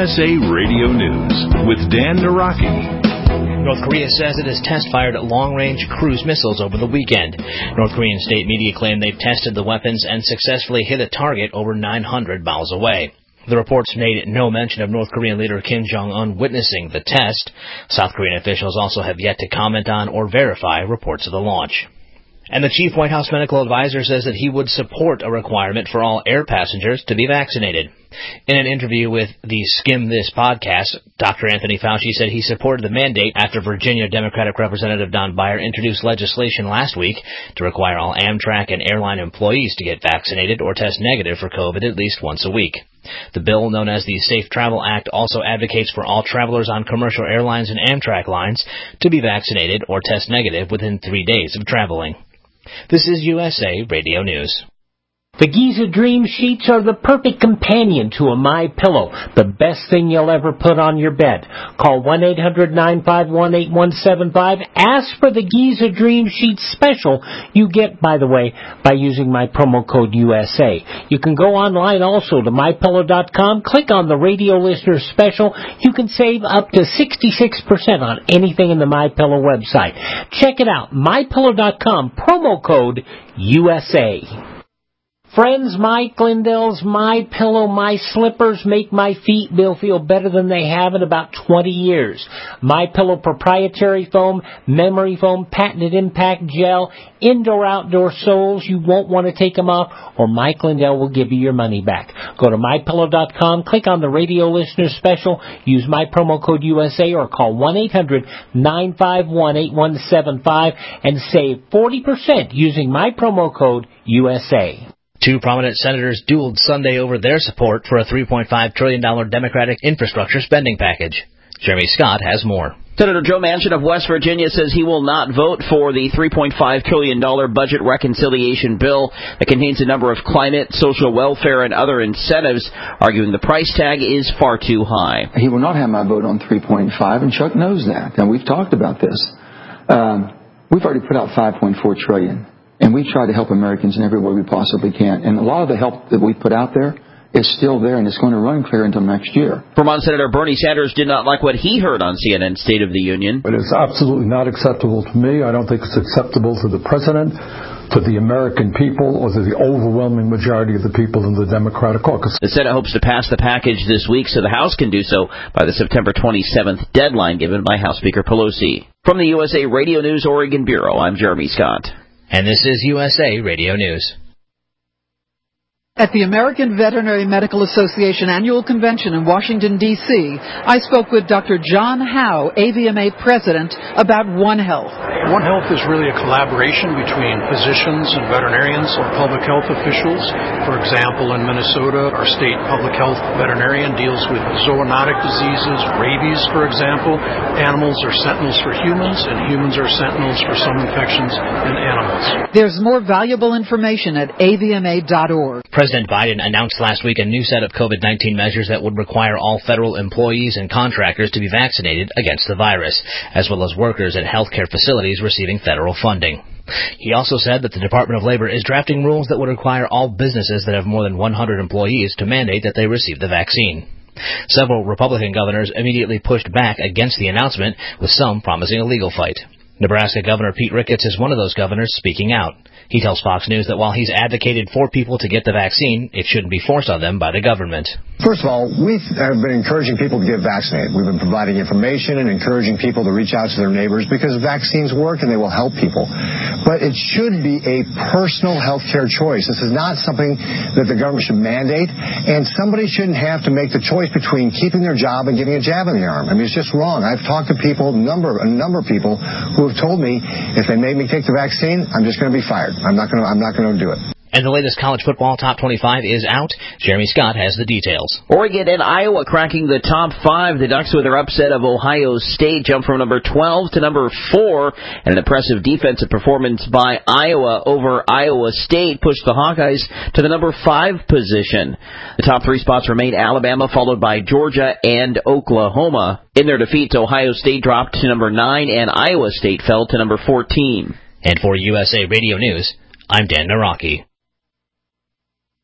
USA Radio News with Dan Naraki. North Korea says it has test-fired long-range cruise missiles over the weekend. North Korean state media claim they've tested the weapons and successfully hit a target over 900 miles away. The reports made no mention of North Korean leader Kim Jong-un witnessing the test. South Korean officials also have yet to comment on or verify reports of the launch. And the chief White House medical advisor says that he would support a requirement for all air passengers to be vaccinated. In an interview with the Skim This podcast, Dr. Anthony Fauci said he supported the mandate after Virginia Democratic Representative Don Beyer introduced legislation last week to require all Amtrak and airline employees to get vaccinated or test negative for COVID at least once a week. The bill, known as the Safe Travel Act, also advocates for all travelers on commercial airlines and Amtrak lines to be vaccinated or test negative within 3 days of traveling. This is USA Radio News. The Giza Dream Sheets are the perfect companion to a MyPillow, the best thing you'll ever put on your bed. Call 1-800-951-8175. Ask for the Giza Dream Sheets special you get, by the way, by using my promo code USA. You can go online also to MyPillow.com. Click on the radio listener special. You can save up to 66% on anything in the MyPillow website. Check it out, MyPillow.com, promo code USA. Friends, Mike Lindell's My Pillow, My Slippers make my feet feel better than they have in about 20 years. My Pillow proprietary foam, memory foam, patented impact gel, indoor-outdoor soles. You won't want to take them off, or Mike Lindell will give you your money back. Go to MyPillow.com, click on the radio listener special, use my promo code USA, or call 1-800-951-8175 and save 40% using my promo code USA. Two prominent senators dueled Sunday over their support for a $3.5 trillion Democratic infrastructure spending package. Jeremy Scott has more. Senator Joe Manchin of West Virginia says he will not vote for the $3.5 trillion budget reconciliation bill that contains a number of climate, social welfare, and other incentives, arguing the price tag is far too high. He will not have my vote on 3.5, and Chuck knows that, and we've talked about this. We've already put out $5.4 trillion. And we try to help Americans in every way we possibly can. And a lot of the help that we put out there is still there, and it's going to run clear until next year. Vermont Senator Bernie Sanders did not like what he heard on CNN's State of the Union. It is absolutely not acceptable to me. I don't think it's acceptable to the president, to the American people, or to the overwhelming majority of the people in the Democratic caucus. The Senate hopes to pass the package this week so the House can do so by the September 27th deadline given by House Speaker Pelosi. From the USA Radio News Oregon Bureau, I'm Jeremy Scott. And this is USA Radio News. At the American Veterinary Medical Association Annual Convention in Washington, D.C., I spoke with Dr. John Howe, AVMA President, about One Health. One Health is really a collaboration between physicians and veterinarians or public health officials. For example, in Minnesota, our state public health veterinarian deals with zoonotic diseases, rabies, for example. Animals are sentinels for humans, and humans are sentinels for some infections in animals. There's more valuable information at avma.org. President Biden announced last week a new set of COVID-19 measures that would require all federal employees and contractors to be vaccinated against the virus, as well as workers at healthcare facilities receiving federal funding. He also said that the Department of Labor is drafting rules that would require all businesses that have more than 100 employees to mandate that they receive the vaccine. Several Republican governors immediately pushed back against the announcement, with some promising a legal fight. Nebraska Governor Pete Ricketts is one of those governors speaking out. He tells Fox News that while he's advocated for people to get the vaccine, it shouldn't be forced on them by the government. First of all, we have been encouraging people to get vaccinated. We've been providing information and encouraging people to reach out to their neighbors because vaccines work and they will help people. But it should be a personal health care choice. This is not something that the government should mandate, and somebody shouldn't have to make the choice between keeping their job and getting a jab in the arm. I mean, it's just wrong. I've talked to people, a number of people who have told me if they made me take the vaccine, I'm just going to be fired. I'm not going to do it. And the latest college football top 25 is out. Jeremy Scott has the details. Oregon and Iowa cracking the top 5. The Ducks, with their upset of Ohio State, jump from number 12 to number 4. And an impressive defensive performance by Iowa over Iowa State pushed the Hawkeyes to the number 5 position. The top 3 spots remain Alabama, followed by Georgia and Oklahoma. In their defeats, Ohio State dropped to number 9, and Iowa State fell to number 14. And for USA Radio News, I'm Dan Naraki.